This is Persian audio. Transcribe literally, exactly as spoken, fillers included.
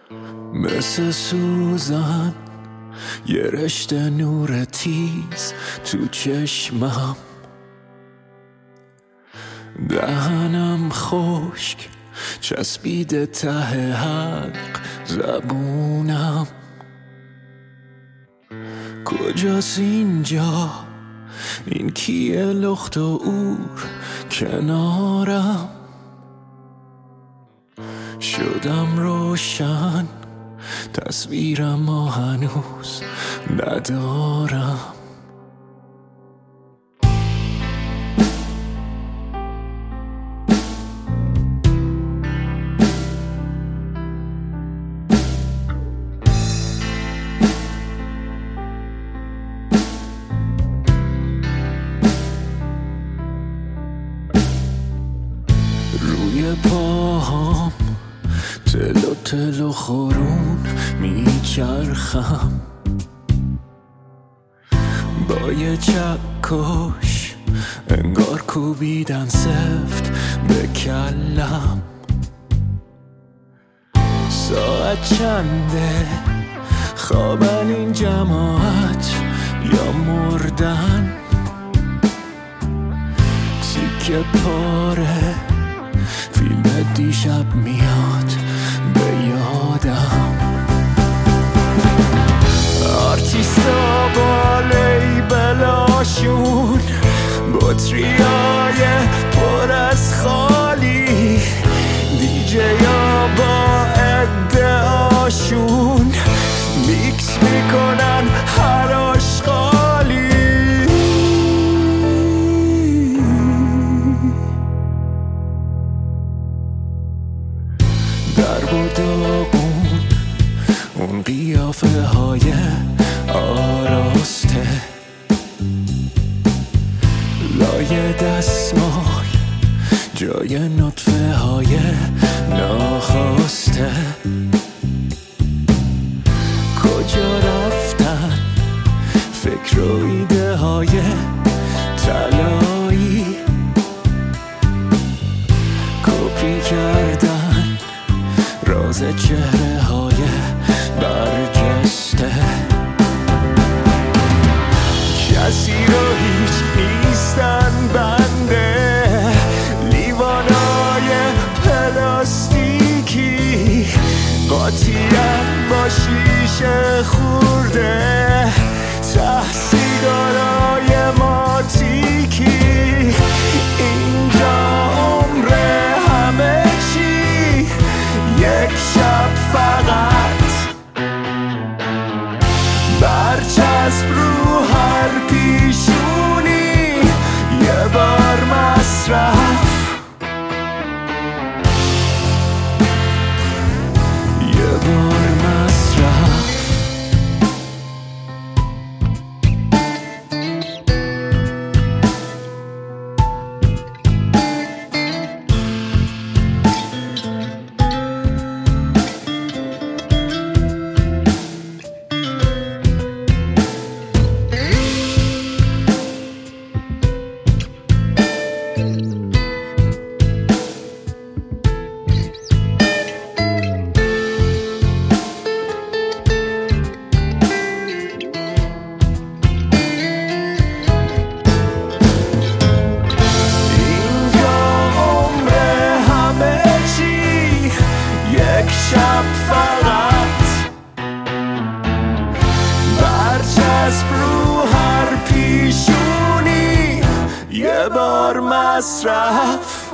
مثل سوزن یه رشته نور تیز تو چشمم، دهنم خشک چسبیده ته حلق زبونم. کجاست اینجا؟ این کیه لخت و اور کنارم؟ شدم روشن تصویرم ما هنوز ندارم. روی پاهام تلو تلو خورون میچرخم، با یه چکش انگار کوبیدن سفت به کلم. ساعت چنده؟ خوابن این جماعت یا مردن؟ تیکه پاره فیلم دیشب میاد به یادم. آرتیستا با لیبلاشون، بطریای پر از خالی، دیجیا با ادعاشون میکس میکنن هر آشغالی. در و داغون اون قیافه های آراسته، لای دستمال جای نطفه های ناخواسته. کجا رفتن فکر و ایده های طلایی؟ کپی کردن راز چهره های برجسته. کسی رو هیچ نیستن بنده، لیوانای پلاستیکی، قاطیم با شیشه خورده، ته سیگارای ماتیکی. اینجا عمر همه چی یک شب فقط، برچسب رو هر پیشونی یه بار مصرف، یه بار مصرف. یک شب فقط، برچسب رو هر پیشونی یه بار مصرف.